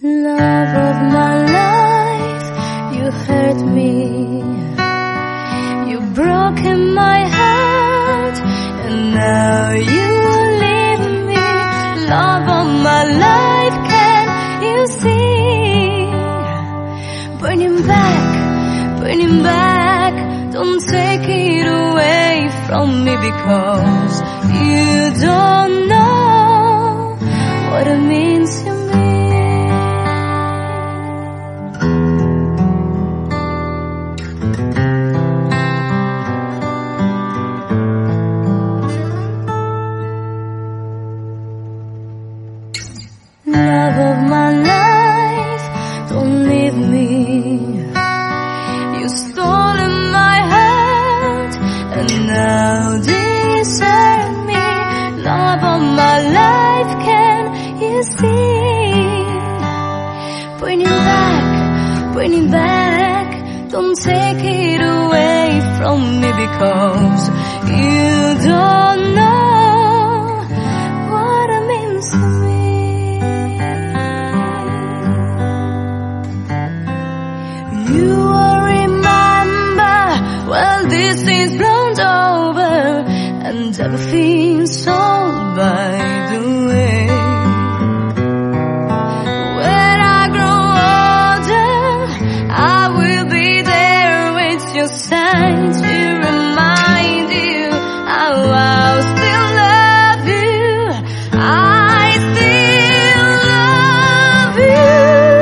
Love of my life, you hurt me. You broken my heart, and now you leave me. Love of my life, can you see? Burning back, don't take it away from me, because you don't know what it means to me. Love of my life, don't leave me. You stolen my heart, and now desert me. Love of my life, can you see? Bring it back, don't take it away from me, because you don't know what it means to me. You will remember when this is blown over and everything's all by the way. When I grow older, I will be there with your sign to remind you how I'll still love you. I still love you.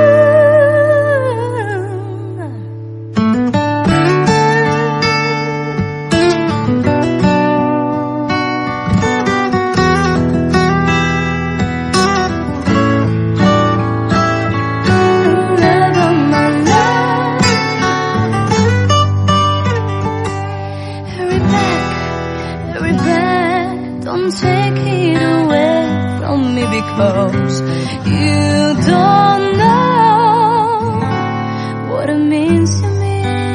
Don't take it away from me, because you don't know what it means to me.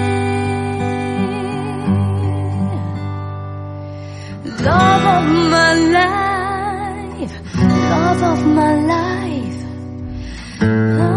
Love of my life, love of my life.